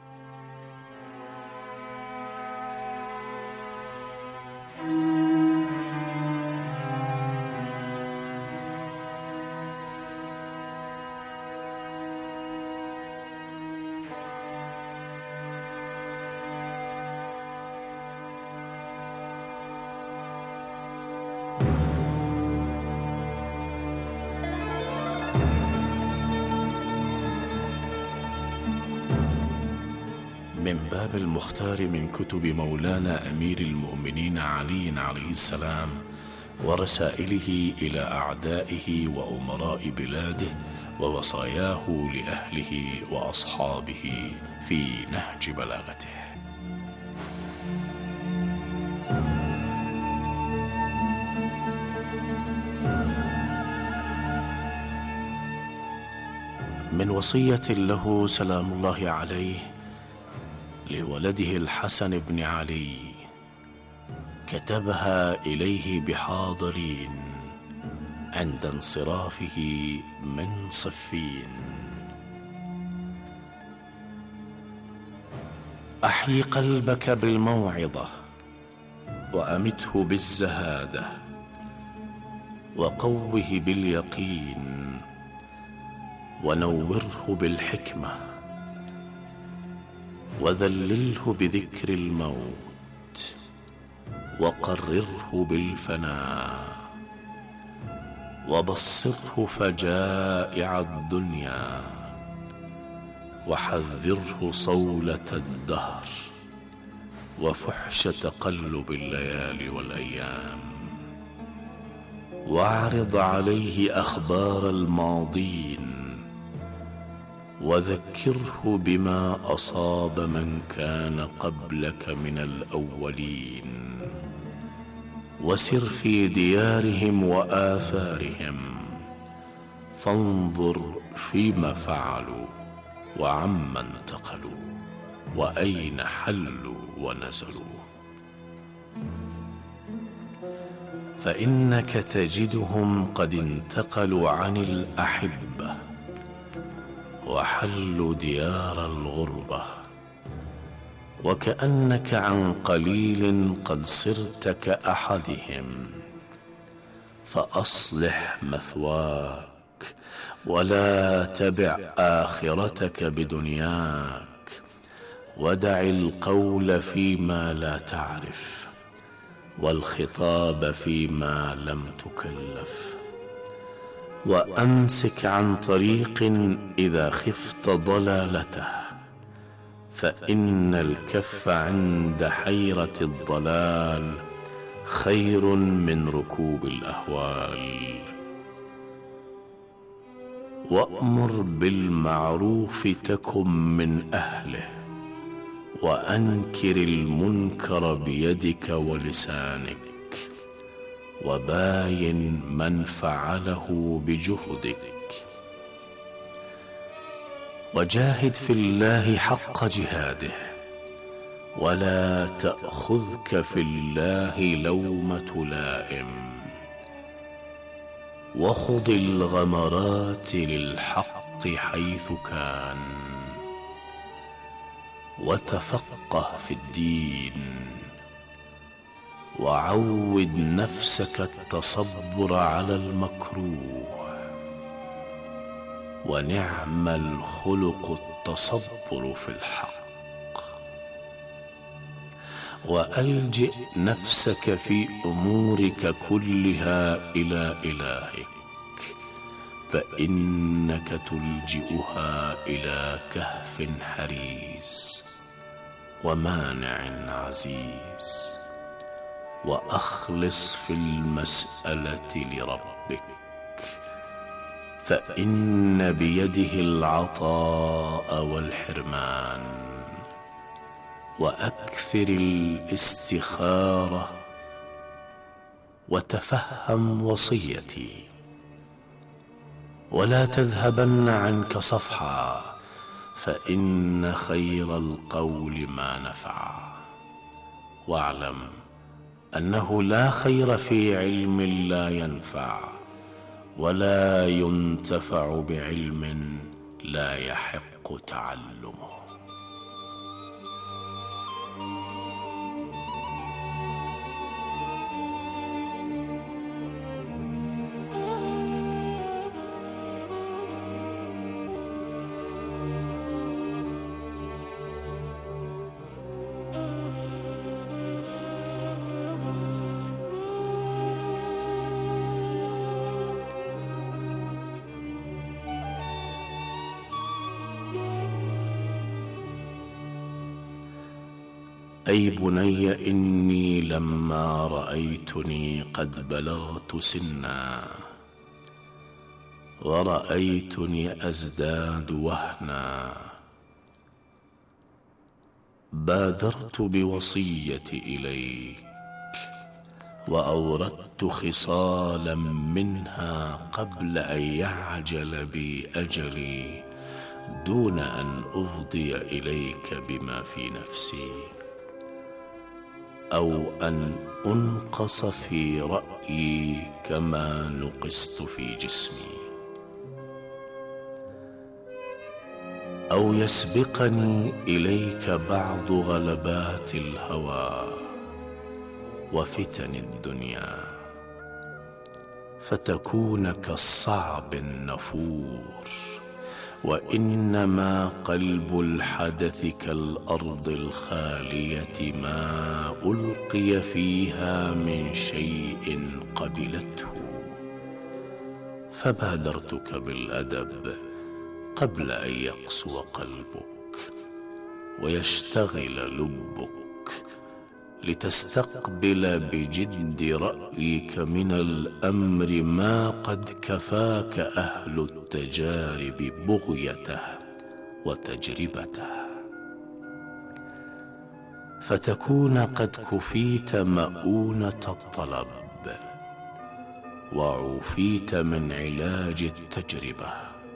من باب المختار من كتب مولانا أمير المؤمنين علي عليه السلام ورسائله إلى أعدائه وأمراء بلاده ووصاياه لأهله وأصحابه في نهج بلاغته. من وصية له سلام الله عليه لولده الحسن بن علي كتبها إليه بحاضرين عند انصرافه من صفين. أحيي قلبك بالموعظة وأمته بالزهادة وقوه باليقين ونوره بالحكمة وذلله بذكر الموت وقرره بالفناء وبصره فجائع الدنيا وحذره صولة الدهر وفحش تقلب الليالي والأيام واعرض عليه أخبار الماضين وذكره بما أصاب من كان قبلك من الأولين وسر في ديارهم وآثارهم فانظر فيما فعلوا وعما انتقلوا وأين حلوا ونزلوا، فإنك تجدهم قد انتقلوا عن الأحبة وحلوا ديار الغربة، وكأنك عن قليل قد صرت كأحدهم، فأصلح مثواك ولا تبع آخرتك بدنياك، ودع القول فيما لا تعرف والخطاب فيما لم تكلف، وأمسك عن طريق إذا خفت ضلالته، فإن الكف عند حيرة الضلال خير من ركوب الأهوال. وأمر بالمعروف تكن من أهله، وأنكر المنكر بيدك ولسانك، وباين من فعله بجهدك، وجاهد في الله حق جهاده، ولا تأخذك في الله لومة لائم، وخض الغمرات للحق حيث كان، وتفقه في الدين، وعود نفسك التصبر على المكروه، ونعم الخلق التصبر في الحق، وألجئ نفسك في أمورك كلها إلى إلهك، فإنك تلجئها إلى كهف حريز ومانع عزيز، وأخلص في المسألة لربك، فإن بيده العطاء والحرمان، وأكثر الاستخارة، وتفهم وصيتي، ولا تذهبن عنك صفحا، فإن خير القول ما نفع، واعلم أنه لا خير في علم لا ينفع، ولا ينتفع بعلم لا يحق تعلمه. أي بني إني لما رأيتني قد بلغت سنا، ورأيتني أزداد وهنا، بادرت بوصيتي إليك، وأوردت خصالا منها قبل أن يعجل بي أجلي، دون أن أفضي إليك بما في نفسي. أو أن أنقص في رأيي كما نقصت في جسمي، أو يسبقني إليك بعض غلبات الهوى وفتن الدنيا، فتكون كالصعب النفور، وإنما قلب الحدث كالأرض الخالية ما ألقي فيها من شيء قبلته، فبادرتك بالأدب قبل أن يقسو قلبك ويشتغل لبك، لتستقبل بجد رأيك من الأمر ما قد كفاك أهل التجارب بغيته وتجربته، فتكون قد كفيت مؤونة الطلب وعوفيت من علاج التجربة،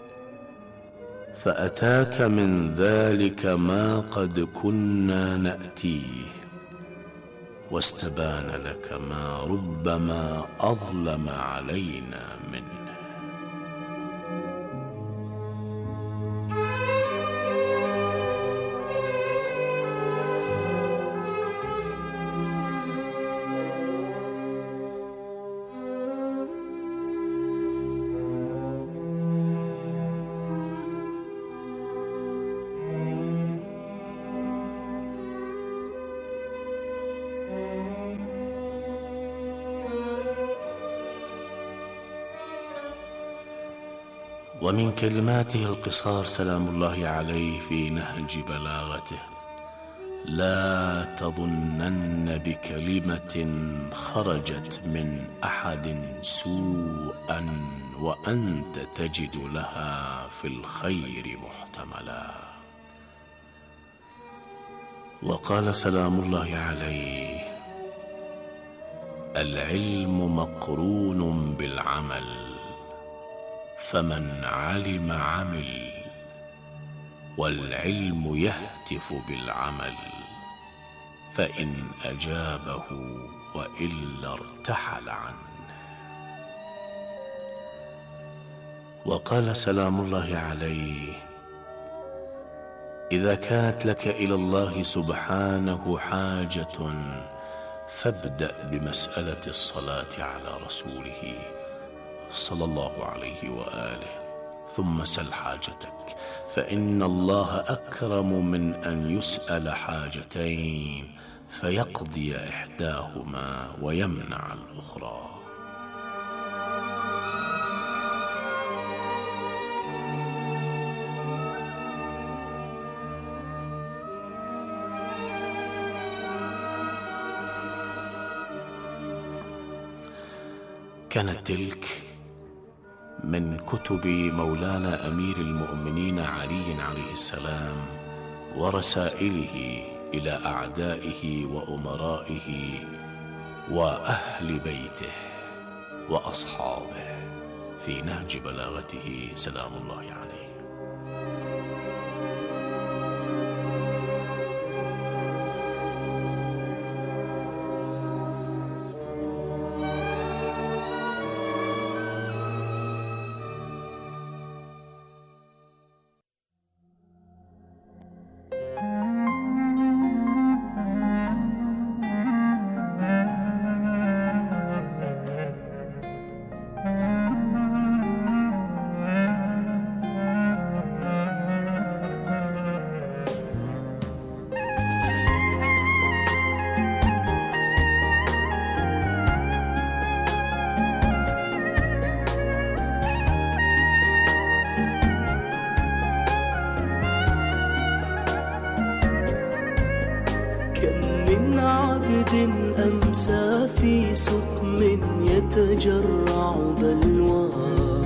فأتاك من ذلك ما قد كنا نأتيه، واستبان لك ما ربما أظلم علينا منه. ومن كلماته القصار سلام الله عليه في نهج بلاغته: لا تظنن بكلمة خرجت من أحد سوءا وأنت تجد لها في الخير محتملا. وقال سلام الله عليه: العلم مقرون بالعمل، فمن علم عمل، والعلم يهتف بالعمل، فإن أجابه وإلا ارتحل عنه. وقال سلام الله عليه: إذا كانت لك إلى الله سبحانه حاجة فابدأ بمسألة الصلاة على رسوله صلى الله عليه وآله، ثم سل حاجتك، فإن الله أكرم من أن يسأل حاجتين فيقضي إحداهما ويمنع الأخرى. كانت تلك من كتب مولانا أمير المؤمنين علي عليه السلام ورسائله إلى أعدائه وأمرائه وأهل بيته وأصحابه في نهج بلاغته سلام الله عليه. أمسى في سقم يتجرع بلوى،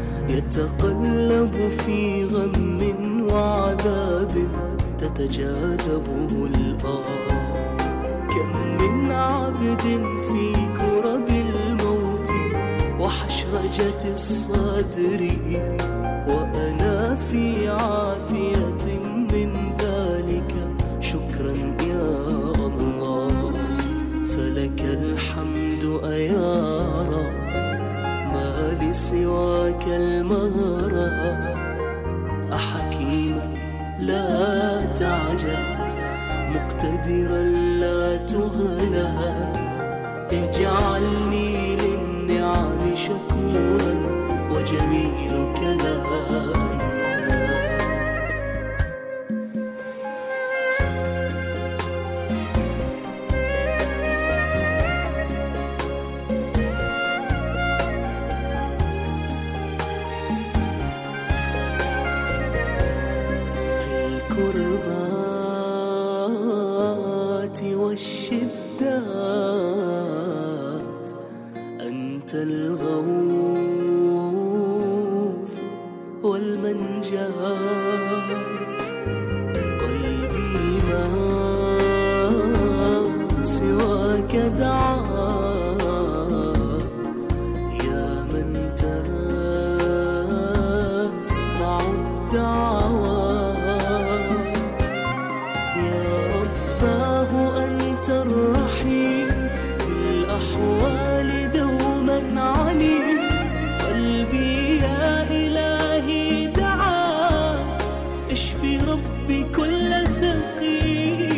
يتقلب في غم وعذاب تتجاذبه الآه. كم من عبد في كرب الموت وحشرجة الصدر، وأنا في عافية من ذلك شكرا يا الله. لسواك المهرة أحكيما لا تعجل مقتدرا لا تغلى اجعلني للنعم شكورا وجميلك لا أنسى. الكربات والشدات أنت الغوث والمنجات قلبي ما سواك دعاء يا من تسمع الدعوات يا رباه أنت الرحيم بالأحوال دوما عليم قلبي يا إلهي دعا اشفي ربي كل سقيم.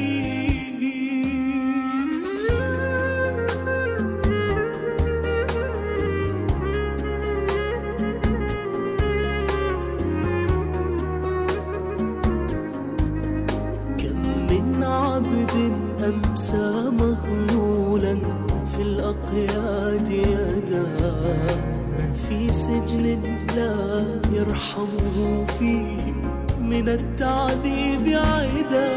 عبد أمسى مغلولا في الأقياد يداه في سجن لا يرحمه فيه من التعذيب عدا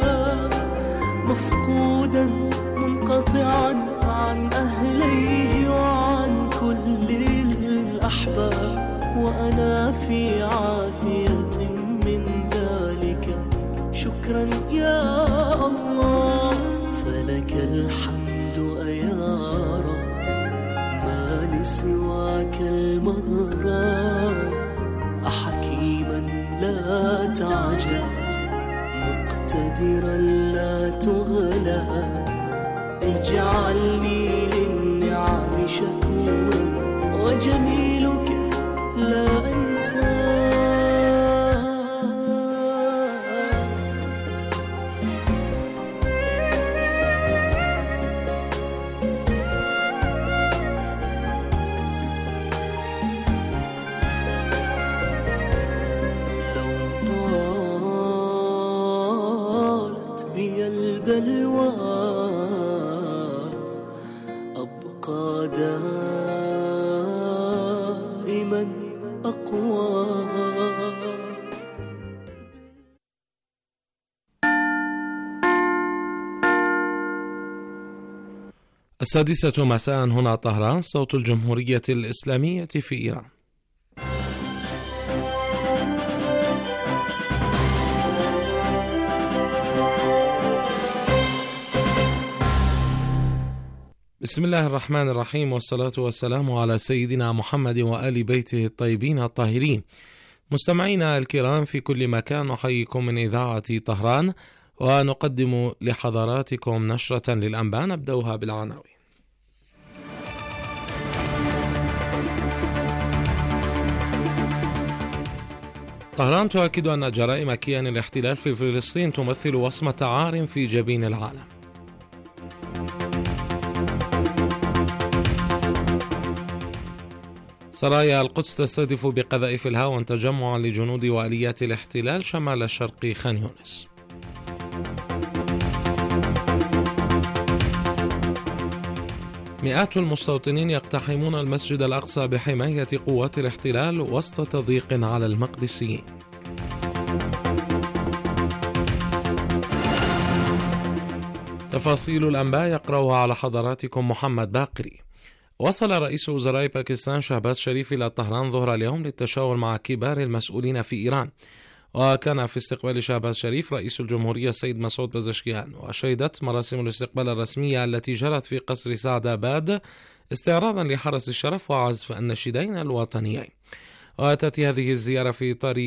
مفقودا منقطعا عن أهليه وعن كل الأحباب وأنا في عافية من ذلك شكرا يا الله فلك الحمد يا رب ما لسواك المهرة أحكيما لا تعجل مقتدرا لا تغلى اجعلني للنعم شكورا وجميلك لا أنسى. البلوى أبقى دائما أقوى. السادسة مساء هنا طهران صوت الجمهورية الإسلامية في إيران. بسم الله الرحمن الرحيم والصلاة والسلام على سيدنا محمد وآل بيته الطيبين الطاهرين. مستمعينا الكرام في كل مكان نحييكم من إذاعة طهران ونقدم لحضراتكم نشرة للأنباء نبدأها بالعناوين. طهران تؤكد أن جرائم كيان الاحتلال في فلسطين تمثل وصمة عار في جبين العالم. سرايا القدس تستهدف بقذائف الهاون تجمعا لجنود وآليات الاحتلال شمال الشرق خان يونس. مئات المستوطنين يقتحمون المسجد الأقصى بحماية قوات الاحتلال وسط تضييق على المقدسيين. تفاصيل الأنباء يقرأها على حضراتكم محمد باقري. وصل رئيس وزراء باكستان شهباز شريف إلى طهران ظهر اليوم للتشاور مع كبار المسؤولين في إيران، وكان في استقبال شهباز شريف رئيس الجمهورية السيد مسعود بزشكيان. وشهدت مراسم الاستقبال الرسمية التي جرت في قصر سعداباد استعراضا لحرس الشرف وعزف النشيدين الوطنيين. وأتت هذه الزيارة في إطار